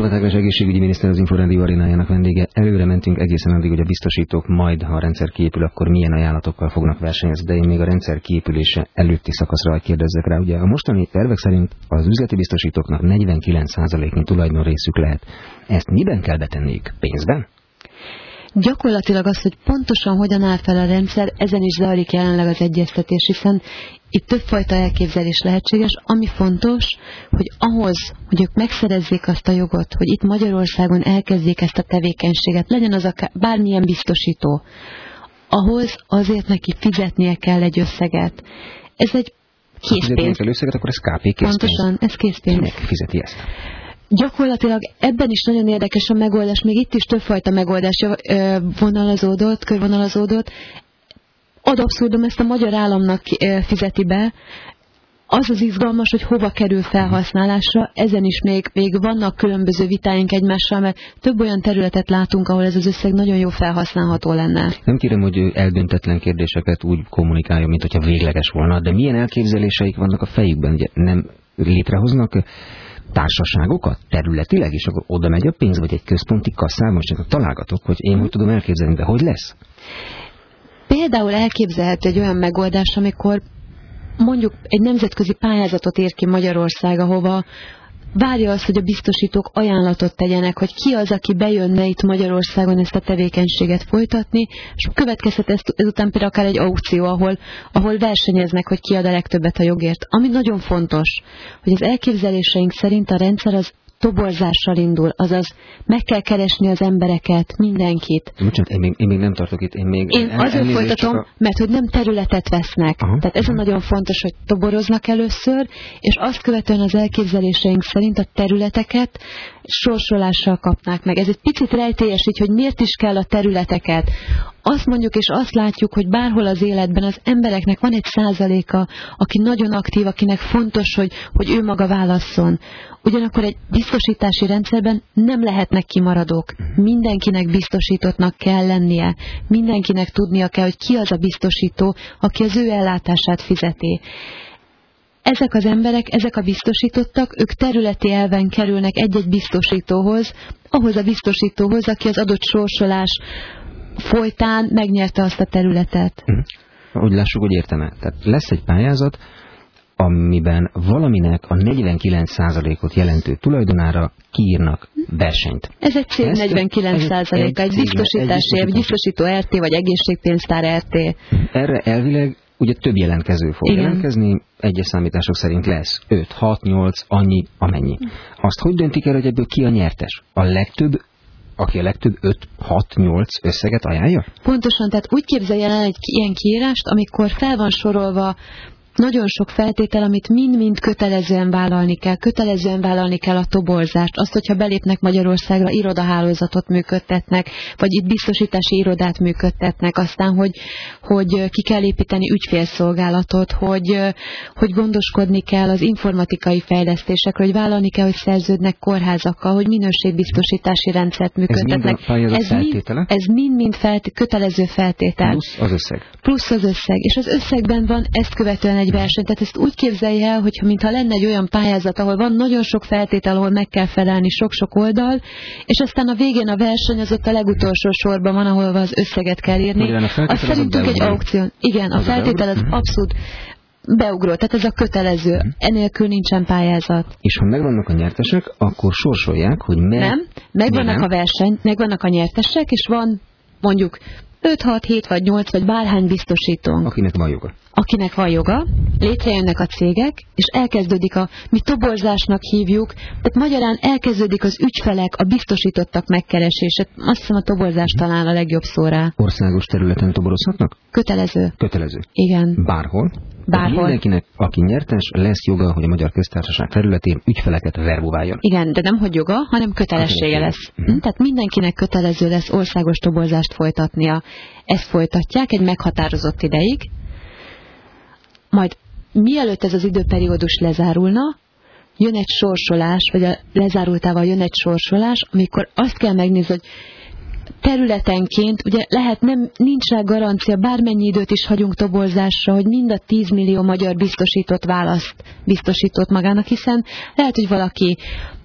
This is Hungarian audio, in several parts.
Horváth Ágnes egészségügyi miniszter az Inforádió arénájának vendége. Előre mentünk egészen addig, hogy a biztosítók majd, ha a rendszer kiépül, akkor milyen ajánlatokkal fognak versenyezni, de én még a rendszer kiépülése előtti szakaszra kérdezzek rá. Ugye a mostani tervek szerint az üzleti biztosítóknak 49%-nyi tulajdonrészük lehet. Ezt miben kell betenniük? Pénzben? Gyakorlatilag az, hogy pontosan hogyan áll fel a rendszer, ezen is zajlik jelenleg az egyeztetés, hiszen itt többfajta elképzelés lehetséges. Ami fontos, hogy ahhoz, hogy ők megszerezzék azt a jogot, hogy itt Magyarországon elkezdjék ezt a tevékenységet, legyen az akár bármilyen biztosító, ahhoz azért neki fizetnie kell egy összeget. Ez egy készpénz. Ha összeget, akkor ez KP készpénz. Pontosan, ez készpénz. Ki fizeti ezt? Gyakorlatilag ebben is nagyon érdekes a megoldás, még itt is többfajta megoldás körvonalazódott. Ad abszurdum, ezt a magyar államnak fizeti be. Az az izgalmas, hogy hova kerül felhasználásra, ezen is még vannak különböző vitáink egymással, mert több olyan területet látunk, ahol ez az összeg nagyon jó felhasználható lenne. Nem kérem, hogy eldöntetlen kérdéseket úgy kommunikáljon, mint hogyha végleges volna, de milyen elképzeléseik vannak a fejükben? Ugye nem létrehoznak társaságokat területileg, és akkor oda megy a pénz, vagy egy központi kasszában, csak találgatok, hogy én hogy tudom elképzelni, de hogy lesz? Például elképzelhető egy olyan megoldás, amikor mondjuk egy nemzetközi pályázatot ír ki Magyarország, ahova várja azt, hogy a biztosítók ajánlatot tegyenek, hogy ki az, aki bejönne itt Magyarországon ezt a tevékenységet folytatni, és következhet ezután például akár egy aukció, ahol versenyeznek, hogy ki ad a legtöbbet a jogért. Ami nagyon fontos, hogy az elképzeléseink szerint a rendszer az toborzással indul, azaz meg kell keresni az embereket, mindenkit. Bocsánat, én még nem tartok itt. Én azért folytatom, mert hogy nem területet vesznek. Tehát ez a nagyon fontos, hogy toboroznak először, és azt követően az elképzeléseink szerint a területeket sorsolással kapnák meg. Ez egy picit rejtélyes így, hogy miért is kell a területeket. Azt mondjuk és azt látjuk, hogy bárhol az életben az embereknek van egy százaléka, aki nagyon aktív, akinek fontos, hogy ő maga válasszon. Ugyanakkor egy biztosítási rendszerben nem lehetnek kimaradók. Mindenkinek biztosítottnak kell lennie. Mindenkinek tudnia kell, hogy ki az a biztosító, aki az ő ellátását fizeti. Ezek az emberek, ezek a biztosítottak, ők területi elven kerülnek egy-egy biztosítóhoz, ahhoz a biztosítóhoz, aki az adott sorsolás folytán megnyerte azt a területet. Úgy lássuk, hogy értem-e. Tehát lesz egy pályázat, amiben valaminek a 49%-ot jelentő tulajdonára kiírnak versenyt. Ez egy cég 49%-a, egy biztosítási, egy biztosító RT, vagy egészségpénztár RT. Erre elvileg ugye több jelentkező fog jelentkezni, egyes számítások szerint lesz 5, 6, 8, annyi, amennyi. Azt hogy döntik el, hogy ebből ki a nyertes? A legtöbb, aki a legtöbb 5, 6, 8 összeget ajánlja? Pontosan, tehát úgy képzelj el egy ilyen kiírást, amikor fel van sorolva nagyon sok feltétel, amit mind-mind kötelezően vállalni kell. Kötelezően vállalni kell a toborzást. Azt, hogyha belépnek Magyarországra, irodahálózatot működtetnek, vagy itt biztosítási irodát működtetnek. Aztán, hogy ki kell építeni ügyfélszolgálatot, hogy gondoskodni kell az informatikai fejlesztésekről, hogy vállalni kell, hogy szerződnek kórházakkal, hogy minőségbiztosítási rendszert működtetnek. Ez mind-mind kötelező feltétel. Plusz az összeg. Plusz az összeg. És az összegben van ezt követően egy verseny. Tehát ezt úgy képzelje el, hogyha mintha lenne egy olyan pályázat, ahol van nagyon sok feltétel, ahol meg kell felelni sok-sok oldal, és aztán a végén a verseny az ott a legutolsó sorban van, ahol az összeget kell írni. Az szerintünk egy aukció. Igen, a feltétel az abszolút beugró, tehát ez a kötelező. Enélkül nincsen pályázat. És ha megvannak a nyertesek, akkor sorsolják, hogy Nem, megvannak a verseny, megvannak a nyertesek, és van mondjuk 5, 6, 7 vagy 8 vagy bárhány biztosítónk. Akinek van joga, létrejönnek a cégek, és elkezdődik mi toborzásnak hívjuk, tehát magyarán elkezdődik az ügyfelek, a biztosítottak megkeresése. Azt hiszem a toborzás talán a legjobb szó rá. Országos területen toborozhatnak? Kötelező. Igen. Bárhol? Mindenkinek, aki nyertes, lesz joga, hogy a Magyar Köztársaság területén ügyfeleket verbuváljon. Igen, de nem hogy joga, hanem kötelessége lesz. Tehát mindenkinek kötelező lesz országos toborzást folytatnia. Ezt folytatják egy meghatározott ideig, majd mielőtt ez az időperiódus lezárulna, jön egy sorsolás, vagy a lezárultával jön egy sorsolás, amikor azt kell megnézni, hogy területenként, ugye nincs rá garancia, bármennyi időt is hagyunk toborzásra, hogy mind a 10 millió magyar biztosított választ biztosított magának, hiszen lehet, hogy valaki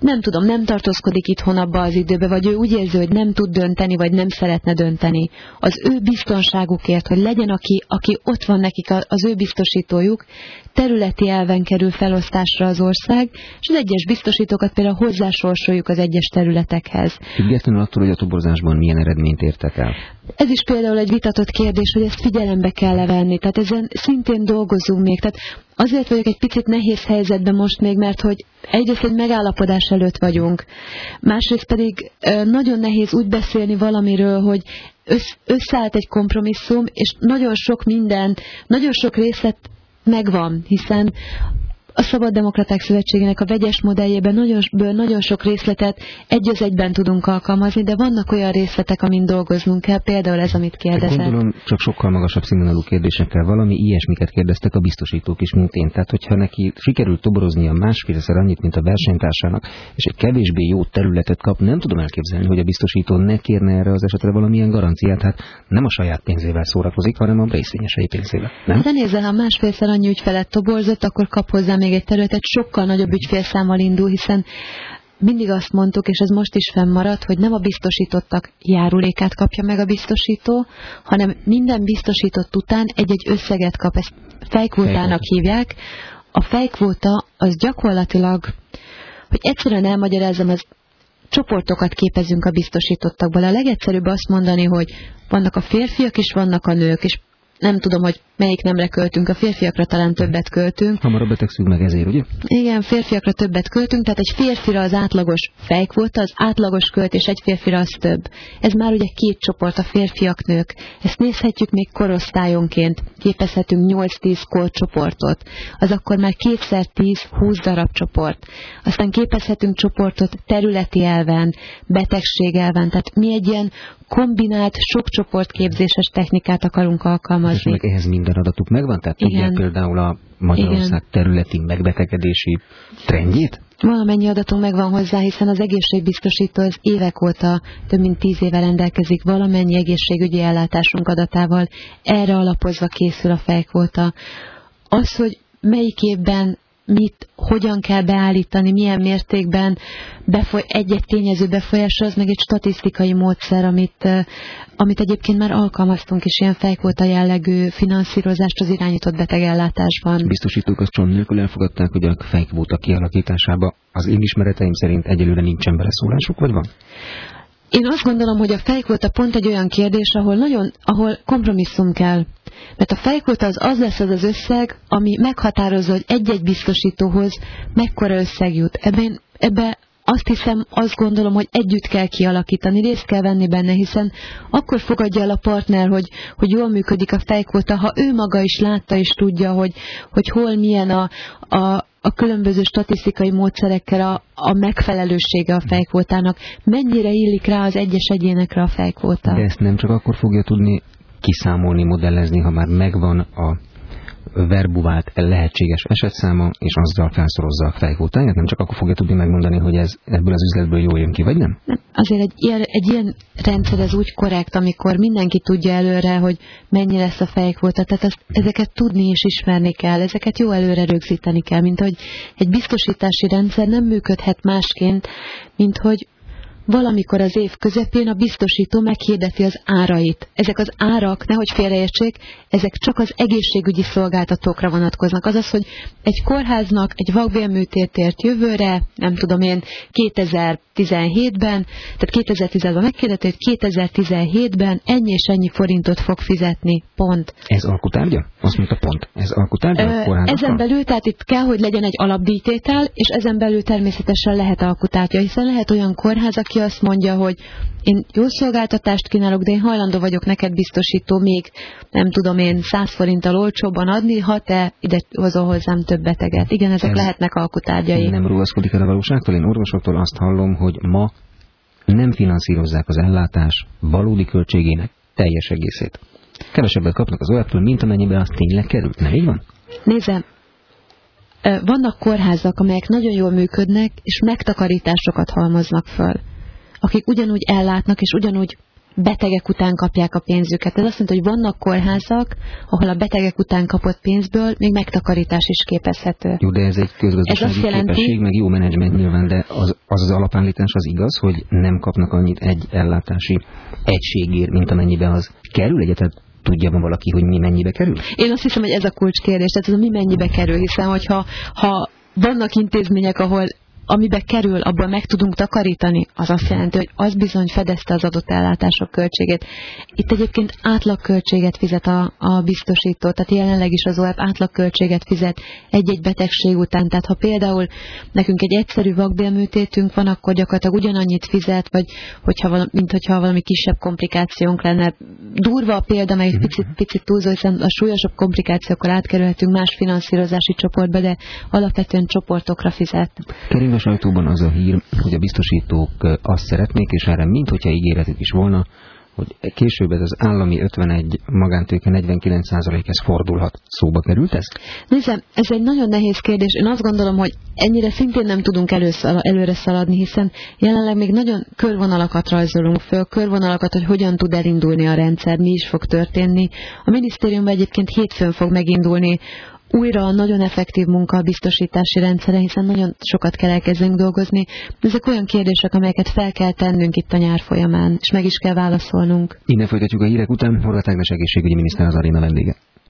nem tudom, nem tartózkodik itthon abba az időbe, vagy ő úgy érzi, hogy nem tud dönteni, vagy nem szeretne dönteni. Az ő biztonságukért, hogy legyen, aki ott van nekik, az ő biztosítójuk, területi elven kerül felosztásra az ország, és az egyes biztosítókat például hozzásorsoljuk az egyes területekhez. Függetlenül attól, hogy a toborzásban milyen eredményt értek el. Ez is például egy vitatott kérdés, hogy ezt figyelembe kell venni. Tehát ezen szintén dolgozunk még. Tehát azért vagyok egy picit nehéz helyzetben most még, mert hogy egyrészt egy megállapodás előtt vagyunk. Másrészt pedig nagyon nehéz úgy beszélni valamiről, hogy összeállt egy kompromisszum, és nagyon sok minden, nagyon sok részlet megvan, hiszen a Szabaddemokraták Szövetségének a vegyes modelljében nagyon sok részletet egy az egyben tudunk alkalmazni, de vannak olyan részletek, amin dolgoznunk kell, például ez, amit kérdezett. Gondolom, csak sokkal magasabb színvonalú kérdésekkel valami ilyesmiket kérdeztek a biztosítók is, mint én. Tehát, hogyha neki sikerült toboroznia másfélszer annyit, mint a versenytársának, és egy kevésbé jó területet kap, nem tudom elképzelni, hogy a biztosító ne kérne erre az esetre valamilyen garanciát. Hát nem a saját pénzével szórakozik, hanem a részvényesei pénzével. Nem? De nézzel, ha másfélszer annyi ügyfelet toborzott, akkor kap hozzá még egy területet, sokkal nagyobb ügyfélszámmal indul, hiszen mindig azt mondtuk, és ez most is fennmaradt, hogy nem a biztosítottak járulékát kapja meg a biztosító, hanem minden biztosított után egy-egy összeget kap, ezt fejkvótának hívják. A fejkvóta az gyakorlatilag, hogy egyszerűen elmagyarázom, az csoportokat képezünk a biztosítottakból. A legegyszerűbb azt mondani, hogy vannak a férfiak és vannak a nők, és nem tudom, hogy melyik nemre költünk, a férfiakra talán többet költünk. Hamarabb betegszünk meg ezért, ugye? Igen, férfiakra többet költünk, tehát egy férfira az átlagos fejkvóta, az átlagos költés egy férfira az több. Ez már ugye két csoport, a férfiak, nők. Ezt nézhetjük még korosztályonként, képezhetünk 8-10 korcsoportot. Az akkor már 2x10-20 darab csoport. Aztán képezhetünk csoportot területi elven, betegség elven, tehát mi egy ilyen kombinált, sok csoportképzéses technikát akarunk alkalmazni. És ehhez minden adatuk megvan? Tehát tudják például a Magyarország területi megbetegedési trendjét? Valamennyi adatunk megvan hozzá, hiszen az egészségbiztosító az évek óta, több mint 10 éve rendelkezik valamennyi egészségügyi ellátásunk adatával. Erre alapozva készül a fejkvóta. Az, hogy melyik évben mit, hogyan kell beállítani, milyen mértékben egy-egy tényező befolyása, az meg egy statisztikai módszer, amit egyébként már alkalmaztunk is, ilyen fejkvóta jellegű finanszírozást az irányított betegellátásban. Biztosítók azt csont nélkül elfogadták, hogy a fejkvóta kialakításába az én ismereteim szerint egyelőre nincsen beleszólásuk, vagy van? Én azt gondolom, hogy a fejkvóta pont egy olyan kérdés, ahol kompromisszum kell. Mert a fejkvóta az lesz az összeg, ami meghatározza, hogy egy-egy biztosítóhoz mekkora összeg jut. Ebbe azt gondolom, hogy együtt kell kialakítani, részt kell venni benne, hiszen akkor fogadja el a partner, hogy jól működik a fejkvóta, ha ő maga is látta és tudja, hogy hol milyen a különböző statisztikai módszerekkel a megfelelősége a fejkvótának, mennyire illik rá az egyes egyénekre a fejkvóta. De ezt nem csak akkor fogja tudni kiszámolni, modellezni, ha már megvan a verbuvált lehetséges esetszáma, és azzal felszorozza a fejkvótáját, nem csak akkor fogja tudni megmondani, hogy ez ebből az üzletből jól jön ki, vagy nem? Azért egy ilyen rendszer ez úgy korrekt, amikor mindenki tudja előre, hogy mennyi lesz a fejkvóta, tehát ezeket tudni és ismerni kell, ezeket jó előre rögzíteni kell, mint hogy egy biztosítási rendszer nem működhet másként, mint hogy valamikor az év közepén a biztosító meghirdeti az árait. Ezek az árak, nehogy félreértsék, ezek csak az egészségügyi szolgáltatókra vonatkoznak. Azaz, hogy egy kórháznak egy vakbélműtétért jövőre, nem tudom én, 2017-ben, tehát 2010-ben meghirdeti, hogy 2017-ben ennyi és ennyi forintot fog fizetni. Pont. Ez alkutárgya? Azt mondta pont. Ez alkutárgya a kórházakkal? Ezen belül, tehát itt kell, hogy legyen egy alapdíjtétel, és ezen belül természetesen lehet alkutárgya, hiszen lehet olyan kórház, aki azt mondja, hogy én jó szolgáltatást kínálok, de én hajlandó vagyok neked biztosító még, nem tudom én, 100 forinttal olcsóbban adni, ha te ide hozol hozzám több beteget. Igen, ezek lehetnek alkutárgyai. Nem rugaszkodik el a valóságtól. Én orvosoktól azt hallom, hogy ma nem finanszírozzák az ellátás valódi költségének teljes egészét. Kevesebbet kapnak az OEP-től, mint amennyiben az tényleg került. Nem így van? Nézem, vannak kórházak, amelyek nagyon jól működnek, és megtakarításokat halmoznak föl. Akik ugyanúgy ellátnak, és ugyanúgy betegek után kapják a pénzüket. Ez azt jelenti, hogy vannak kórházak, ahol a betegek után kapott pénzből még megtakarítás is képezhető. Jó, de ez egy közgazdasági képesség, meg jó menedzsment nyilván, de az alapállítás az igaz, hogy nem kapnak annyit egy ellátási egységért, mint amennyibe az kerül egyetlen. Tudja van valaki, hogy mi mennyibe kerül? Én azt hiszem, hogy ez a kulcskérdés, tehát ez a mi mennyibe kerül, hiszen hogyha vannak intézmények, ahol amibe kerül, abban meg tudunk takarítani, az azt jelenti, hogy az bizony fedezte az adott ellátások költségét. Itt egyébként átlagköltséget fizet a biztosító, tehát jelenleg is az OEP átlagköltséget fizet egy-egy betegség után. Tehát ha például nekünk egy egyszerű vakbélműtétünk van, akkor gyakorlatilag ugyanannyit fizet, vagy mint hogyha valami kisebb komplikációnk lenne. Durva a példa, meg egy picit túlzó, hiszen a súlyosabb komplikációkkal átkerülhetünk más finanszírozási csoportba, de alapvetően csoportokra fizet. A sajtóban az a hír, hogy a biztosítók azt szeretnék, és erre minthogyha ígéretük is volna, hogy később ez az állami 51, magántőke 49%, ez fordulhat. Szóba került ez? Nézem, ez egy nagyon nehéz kérdés. Én azt gondolom, hogy ennyire szintén nem tudunk előre szaladni, hiszen jelenleg még nagyon körvonalakat rajzolunk föl, körvonalakat, hogy hogyan tud elindulni a rendszer, mi is fog történni. A minisztériumban egyébként hétfőn fog megindulni újra nagyon effektív munka a biztosítási rendszere, hiszen nagyon sokat kell elkezdeni dolgozni. Ezek olyan kérdések, amelyeket fel kell tennünk itt a nyár folyamán, és meg is kell válaszolnunk. Innen folytatjuk a hírek után. Horváth Ágnes egészségügyi miniszter az aréna vendége.